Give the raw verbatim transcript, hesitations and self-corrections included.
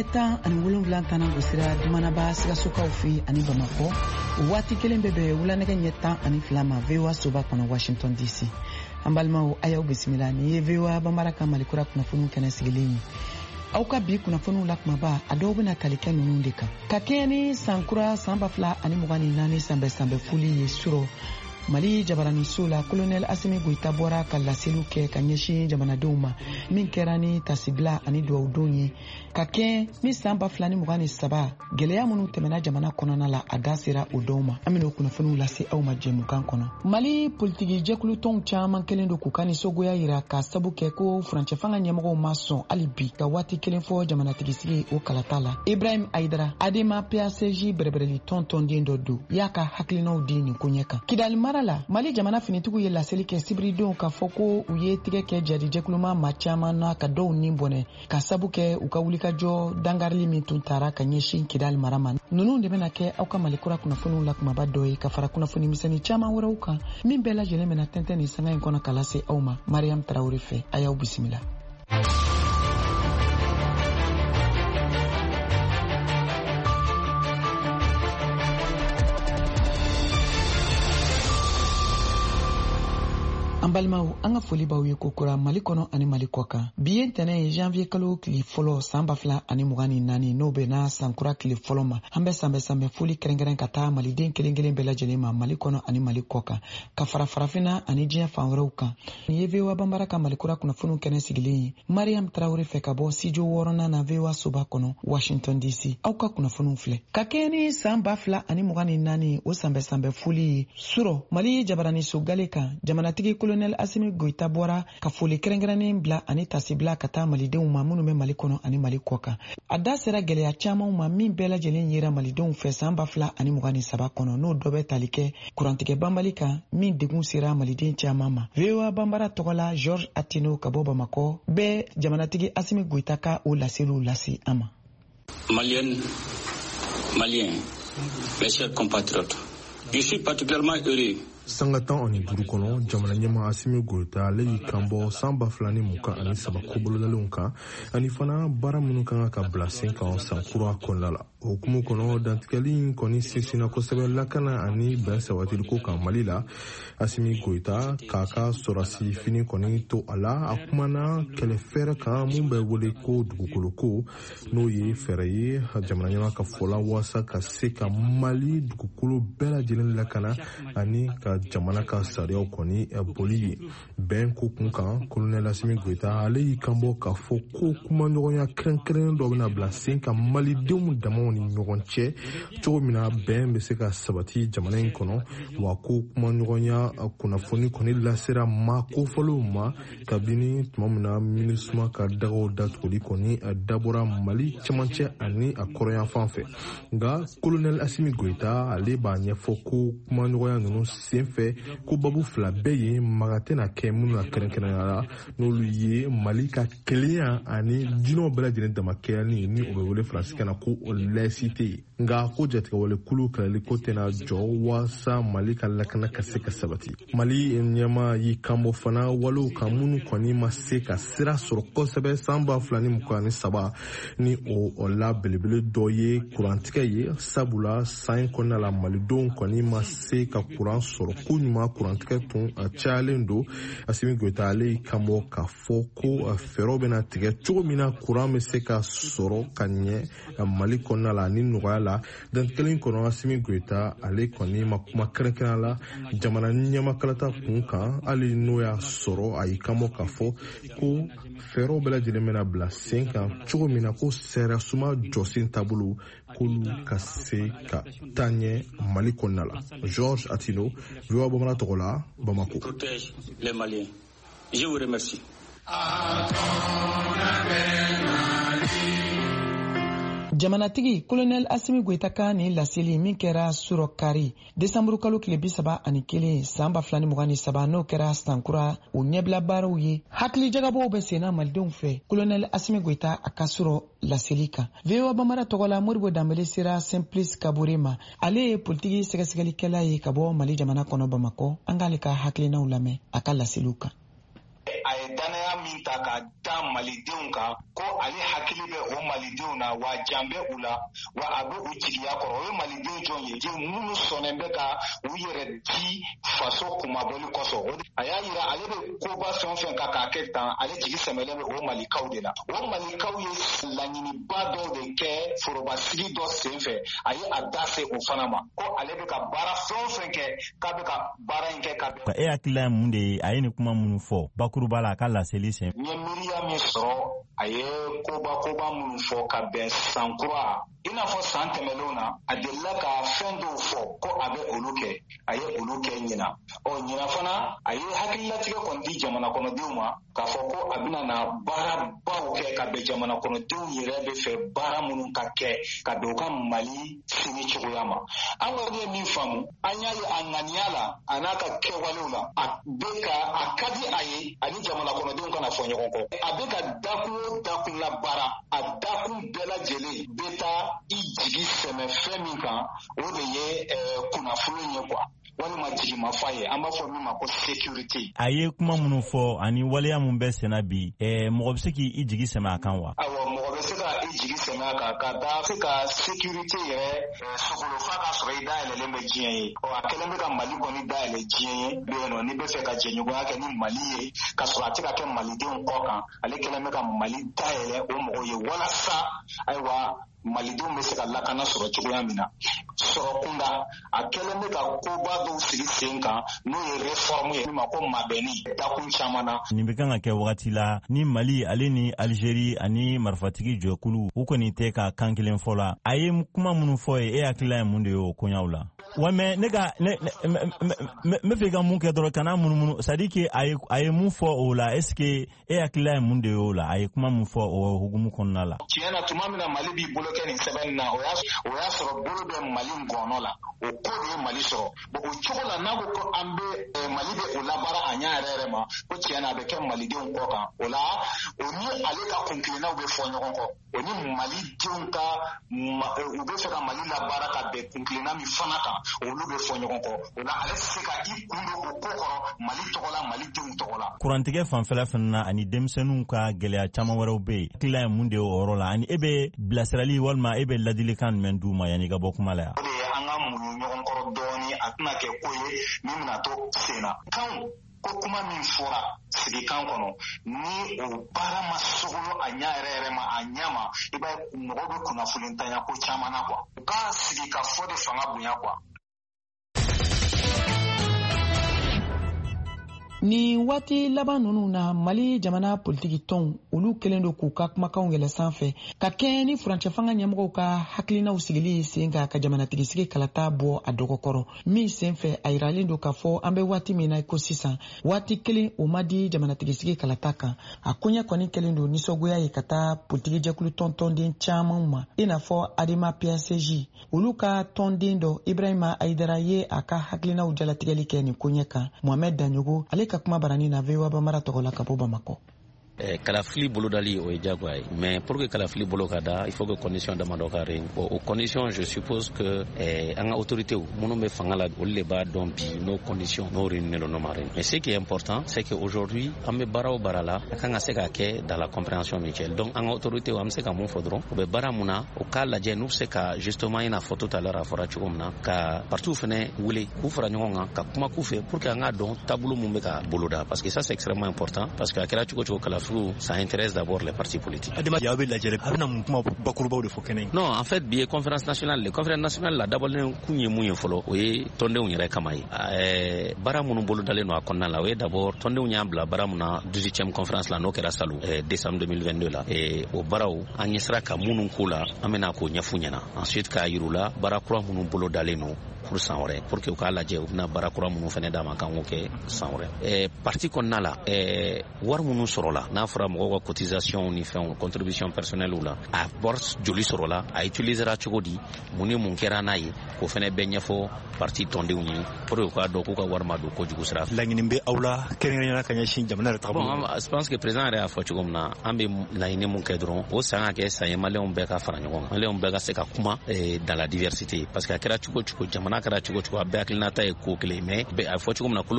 ɲɛ tan ani wolonwula tana gosira dumanaba sigasokaw fɛ ani Bamakɔ waati kelen bɛ bɛn wulanɛgɛ ɲɛ tan ani fila ma V O A soba kɔnɔ Washington D C. An balimaw a y'aw bisimila ni ye V O A Banbara ka Malikura kunnafoniw kɛnɛ sigilen ye. Aw ka bi kunnafoniw la kumaba a dɔw bɛna tali kɛ ninnu de kan. Ka kɛɲɛ ni sankura san ba fila ani mugan ni naani sanbɛ sanbɛ foli ye sɔrɔ Mali jabaraniso la Colonel Assimi Goïta bɔra ka laseliw kɛ ka ɲɛsin jamanadenw ma min kɛra ni tasibila ani duwawudenw ye ka kɛ ni san ba fila ni mugan ni saba gɛlɛya minnu tɛmɛna jamana kɔnɔna la a da sera o dɔw ma. An bɛna o kunnafoniw lase aw ma jɛmukan kɔnɔ. Mali politiki jɛkulu tɔnw caman kelen don k'u ka nisɔngoya yira ka sabu kɛ ko furancɛ fanga ɲɛmɔgɔw ma sɔn hali bi ka waati kelen fɔ jamanatigisi o kalata la. Ibrahim Aïdara Adema P A C J bɛrɛbɛrɛli tɔntɔnden dɔ don y'a ka hakilinaw di nin ko ɲɛ kan. Kidali mara la Mali jamana finitigiw ye laseli kɛ sibiridenw ka fɔ ko u ye tigɛ kɛ jadi jɛkuluma ma caman na ka dɔw ni bɔnɛ ka sabu kɛ u ka wulikajɔ dangarili min tun taara ka ɲɛsin Kidali mara ma. Ninnu de bɛna kɛ aw ka Malikura kunnafoniw la kumaba dɔ ye ka fara kunnafoni misɛnnin caman wɛrɛw kan min bɛɛ lajɛlen bɛna tɛntɛn ni sanga in kɔnɔ ka lase aw ma. Mariam Tarawele fɛ a y'aw bisimila. An balimaw an ka foli b'aw ye kokura Mali kɔnɔ ani Mali kɔ kan. Bi ye ntɛnɛn ye janvier kalo tile fɔlɔ san ba fila ani mugan ni naani n'o bɛ na sankura tile fɔlɔ ma. An bɛ sanbɛ sanbɛ foli kɛrɛnkɛrɛn ka taa maliden kelen kelen bɛɛ lajɛlen ma Mali kɔnɔ ani Mali kɔ kan ka fara farafinna ani diɲɛ fan wɛrɛw kan. Nin ye V O A Banbara ka Malikura kunnafoniw kɛnɛ sigilen ye. Mariam Tarawele fɛ ka bɔ studio wɔɔrɔnan na V O A soba kɔnɔ Washington D C. Aw ka kunnafoniw filɛ. Ka kɛɲɛ ni san ba fila ani mugan ni naani o sanbɛ sanbɛ foli ye surɔ Mali jabaraniso gale kan jamanatigi Colonel Assimi Goïta bɔra ka foli kɛrɛnkɛrɛnnen bila ani tasibila ka taa malidenw ma minnu bɛ Mali kɔnɔ ani Mali kɔ kan. A da sera gɛlɛya camanw ma min bɛɛ lajɛlen yera malidenw fɛ san ba fila ani mugan ni saba kɔnɔ n'o dɔ bɛ tali kɛ kurantigɛ banbali kan min degun sera maliden caman ma. V O A Banbara tɔgɔ la Georges Atino ka bɔ Bamakɔ bɛ jamanatigi Assimi Goïta ka o laseliw lase an ma. Maliennes, Maliens, mes chers compatriotes, je suis particulièrement heureux. Sangatan ani duuru kɔnɔ jamana ɲɛma Assimi Goïta ale y'i kanbɔ san ba fila ni mugan ani saba kobolodalenw kan ani fana baara minnu kan ka bila sen kan san kura kɔnɔna la. O hukumu kɔnɔ dantigɛli in kɔni sinsinna kosɛbɛ lakana ani bɛn sabatiliko kan Mali la. Assimi Goïta k'a ka sɔrɔsi fini kɔni to a la a kumana kɛlɛ fɛrɛ kan mun bɛ wele ko dugukoloko n'o ye fɛrɛ ye jamana ɲɛma ka fɔla waasa ka se ka Mali dugukolo bɛɛ lajɛlen lakana ani ka jamana ka sariyaw kɔni boli ye. Bɛn ko kun kan Colonel Assimi Goïta ale y'i kanbɔ k'a fɔ ko kumaɲɔgɔnya kɛrɛnkɛrɛnnen dɔ bɛna bila sen ka malidenw damaw ni ɲɔgɔn cɛ cogo min na bɛn bɛ se ka sabati jamana in kɔnɔ wa ko kumaɲɔgɔnya kunnafoni kɔni lasera maa kofɔlenw ma kabini tuma min na MINUSMA ka dagaw datuguli kɔni dabɔra Mali cɛmancɛ ani a kɔrɔyan fan fɛ. Nka Colonel Assimi Goïta ale b'a ɲɛfɔ ko kumaɲɔgɔnya ninnu sen fɛ ko babu fila bɛɛ ye maga tɛna kɛ minnu na kɛrɛnkɛrɛnya la n'olu ye Mali ka kelenya ani jinɛw bɛɛ lajɛlen damakɛyali ni o bɛ wele faransikan na ko laïcité. Nka ko jatigɛwale kulu kɛlɛli ko tɛna jɔ waasa Mali ka lakana ka se ka sabati. Mali ɲɛma y'i kanbɔ fana walew kan minnu kɔni ma se ka sira sɔrɔ kosɛbɛ san ba fila ni mugan ni saba ni o la belebele dɔ ye kurantigɛ ye sabula san kɔnɔna la malidenw kɔni ma se ka kuran sɔrɔ ko ɲuman kurantigɛ tun cayalen don. Assimi Goïta ale y'i kanbɔ k'a fɔ ko fɛɛrɛw bɛna tigɛ cogo min na kuran bɛ se ka sɔrɔ ka ɲɛ Mali kɔnɔna la ni nɔgɔya la. Dantigɛli kɔnɔ Assimi Goïta ale kɔni ma kuma kɛrɛnkɛrɛnya la jamana ɲɛmakalata kun kan hali n'o y'a sɔrɔ a y'i kanbɔ k'a fɔ ko fɛɛrɛw bɛɛ lajɛlen bɛna bila sen kan cogo min na ko sariya jɔsen taabolo k'olu ka se ka taa ɲɛ Mali kɔnɔna la. Georges Atino, V O A Banbara tɔgɔ la, Bamako. Protège les Maliens. Je vous remercie. Jamanatigi Colonel Assimi Goïta ka ni laseli min kɛra surɔ kari desanburu kalo tile bi saba ani kelen san ba fila ni mugan ni saba n'o kɛra sankura o ɲɛbila baaraw ye hakili jagabɔw bɛ senna malidenw fɛ Colonel Assimi Goïta a ka surɔ laseli kan. V O A Banbara tɔgɔ la Moribo Dambele sera Simplice Kabore ma ale ye politiki sɛgɛsɛgɛlikɛla ye ka bɔ Mali jamana kɔnɔ Bamakɔ. An k'ale ka hakilinaw lamɛn a ka laseliw kan. A ye danaya min ta ka da malidenw kan ko ale hakili bɛ o malidenw na wa janbɛ u la wa a bɛ u jigiya kɔrɔ o ye malidenw jɔn ye minnu sɔnnen bɛ ka u yɛrɛ di faso kumabɔli kɔsɔn a y'a yira ale bɛ koba fɛn o fɛn kan k'a kɛ tan ale jigi sɛmɛlen bɛ o malikaw de la o malikaw ye laɲiniba dɔw de kɛ forobasigi dɔ senfɛ a ye a da se o fana ma ko ale bɛ ka baara fɛn o fɛn kɛ k'a bɛ ka baara in kɛ ka bɛn. E hakilila ye mun de ye a ye nin kuma minnu fɔ bakuruba la a ka laseli sen. n ye miiriya min sɔrɔ a ye koba koba minnu fɔ ka bɛn san kura i n'a fɔ san tɛmɛnlenw na a delila ka fɛn dɔw fɔ ko a bɛ olu kɛ a ye olu kɛ ɲina ɔ ɲina fana a ye hakililatigɛ kɔni di jamana kɔnɔdenw ma k'a fɔ ko a bɛna na baarabaw kɛ ka bɛn jamana kɔnɔdenw yɛrɛ bɛ fɛ baara minnu ka kɛ ka bɛn u ka mali sini cogoya ma an kɔni ye min faamu an y'a ye a ŋaniya la a n'a ka kɛwalew la a bɛ ka a ka di a ye ani jamana kɔnɔdenw kana fɔ ɲɔgɔn kɔ a bɛ ka dakun o dakun la baara a dakun bɛɛ lajɛlen bɛ taa i jigi sɛmɛ fɛn min kan o de ye kunnafoni ye kuwa walima jigimafa ye an b'a fɔ min ma ko sécurité. A ye kuma minnu fɔ ani waleya min bɛ senna bi mɔgɔ bɛ se k'i jigi sɛmɛ a kan wa. awɔ mɔgɔ bɛ se ka i jigi sɛmɛ a kan ka da se ka sécurité yɛrɛ sogolofa k'a sɔrɔ i dayɛlɛlen bɛ diɲɛ ye ɔ a kɛlen bɛ ka mali kɔni dayɛlɛ diɲɛ ye bɛ yen nɔ n'i bɛ fɛ ka jɛɲɔgɔnya kɛ ni mali ye ka sɔrɔ a tɛ ka kɛ malidenw kɔ kan ale kɛlen bɛ ka mali dayɛlɛ o mɔgɔ ye walasa ayiwa malidenw bɛ se ka lakana sɔrɔ cogoya min na sɔrɔ kunda a kɛlen bɛ ka koba dɔw sigi sen kan n'o ye réforme ye ma ko mabɛnni dakun caman na. nin bɛ kan ka kɛ wagati la ni mali ale ni Algérie ani marifatigi jɛkulu u kɔni tɛ ka kan kelen fɔ la a ye kuma minnu fɔ ye e hakilila ye mun de ye o koɲaw la. wa mɛ ne ka ne me fɛ ka mun kɛ dɔrɔn kana munumunu c'est à dire que a ye a ye mun fɔ o la est ce que e hakilila ye mun de ye o la a ye kuma mun fɔ o hukumu kɔnɔna la. tiɲɛ na tuma min na mali b'i bolo kɛ nin sɛbɛnni na o y'a o y'a sɔrɔ bolo bɛ mali ngɔnɔ la o ko de ye mali sɔrɔ bon o cogo la n'a ko ko an bɛ mali bɛ o labaara a ɲɛ yɛrɛ yɛrɛ ma ko tiɲɛ na a bɛ kɛ malidenw kɔ kan o la o ni ale ka kunkilennaw bɛ fɔ ɲɔgɔn kɔ o ni malidenw ka u bɛ fɛ ka mali labaara ka bɛn kunkilenna min fana kan olu bɛ fɔ ɲɔgɔn kɔ o la ale se ka i kun don o ko kɔrɔ mali tɔgɔ la malidenw tɔgɔ la. kurantigɛ fanfɛla fana na ani denmisɛnninw ka gɛlɛya caman wɛrɛw bɛ yen hakilila ye mun de ye o yɔrɔ la ani e bɛ bilasirali walima e bɛ ladilikan jumɛn d'u ma yanni i ka bɔ kuma la yan. o de ye an ka muɲu ɲɔgɔn kɔrɔ dɔɔni a tɛna kɛ ko ye min bɛna to sen na kanw ko kuma min fɔra sigikan kɔnɔ ni o baara ma sogolo a ɲɛ yɛrɛ yɛrɛ ma a ɲɛ ma i b'a ye mɔgɔw bɛ kunnafoni tanya ko caman na kuwa u ka sigi ka fɔ de fanga bonya kuwa. ni waati laban ninnu na mali jamana politiki tɔnw olu kɛlen don k'u ka kumakanw yɛlɛ sanfɛ ka kɛ ni furancɛ fanga ɲɛmɔgɔw ka hakilinaw sigili sen kan ka jamanatigi sigi kalata bɔ a dɔgɔkɔrɔ min senfɛ a yiralen don k'a fɔ an bɛ waati min na ko sisan waati kelen o ma di jamanatigi sigi kalata kan a koɲɛ kɔni kɛlen don nisɔngoya ye ka taa politiki jɛkulu tɔntɔnden caman ma i n'a fɔ adima P S J olu ka tɔnden dɔ Ibrahima Aidara ye a ka hakilinaw jalatigɛli kɛ nin koɲɛ kan Mohamed Danyogo ale ka kuma barani na V O A Bamara tɔgɔ la ka bɔ Bamako. kalafili bolodali o ye jagoya ye mais pour que kalafili bolo ka da il faut que condition damadɔ ka règne bon o condition je suppose que eh, an ka autorité minnu bɛ fanga la olu de b'a dɔn bi nos conditions n'o réunir n'o ma règne mais ce qui est important c'est que aujourd'hui an bɛ baara o baara la a kan ka se ka kɛ dans la compréhension mutuelle donc an ka autorité an bɛ se ka mun fɔ dɔrɔn u bɛ baara mun na o k'a lajɛ n'u bɛ se ka justement i n'a fɔ tout à l'heure a fɔra cogo min na ka partout fɛnɛ wele k'u fara ɲɔgɔn kan ka kuma k'u fɛ pour que an k'a dɔn taabolo mun bɛ ka boloda parce que ça c'est extrêmement important parce que a kɛra cogo cogo kalafili ça intéresse d'abord les partis politiques. Non, en fait, bien conférence nationale, les conférences nationales là d'abord les kunye mouye folo, oui, tonde unyere kamai. Eh, bara munu bolo dale no akonna la, oui, d'abord tonde unyambla bara muna dix-huitième conférence là no kera salu, eh, décembre deux mille vingt-deux là, et au barao anyesra ka munu kula amena ko nyafunyana. Ensuite ka irula bara kura munu bolo dale no. Pour sanwre pour que u ka lajɛ u bɛna baara kura minnu fana d'a ma kan k'o kɛ sanwre eh, parti kɔnɔna la eh, wari minnu sɔrɔla n'a fɔra mɔgɔw ka cotisation ni fɛnw contribution personnelle la a wari joli sɔrɔla a utilisera cogo di mun ni mun kɛra n'a ye k'o fana bɛɛ ɲɛfɔ parti tɔndenw ye pour que u k'a dɔn k'u ka wari ma don kojugu sira fɛ. laɲini bɛ aw la kɛrɛnkɛrɛnnenya ka ɲɛsin jamana yɛrɛ taabolo bon je pense que président yɛrɛ y'a fɔ cogo min na an bɛ laɲini mun kɛ dɔrɔn o san ka kɛ san ye maliyɛnw bɛɛ ka fara ɲɔgɔn kan maliyɛnw bɛɛ ka se ka kuma eh, dans la diversité parce que a kɛra cogo cogo jamana kɛra cogo cogo a bɛɛ hakilinata ye ko kelen mais a fɔ cogo min na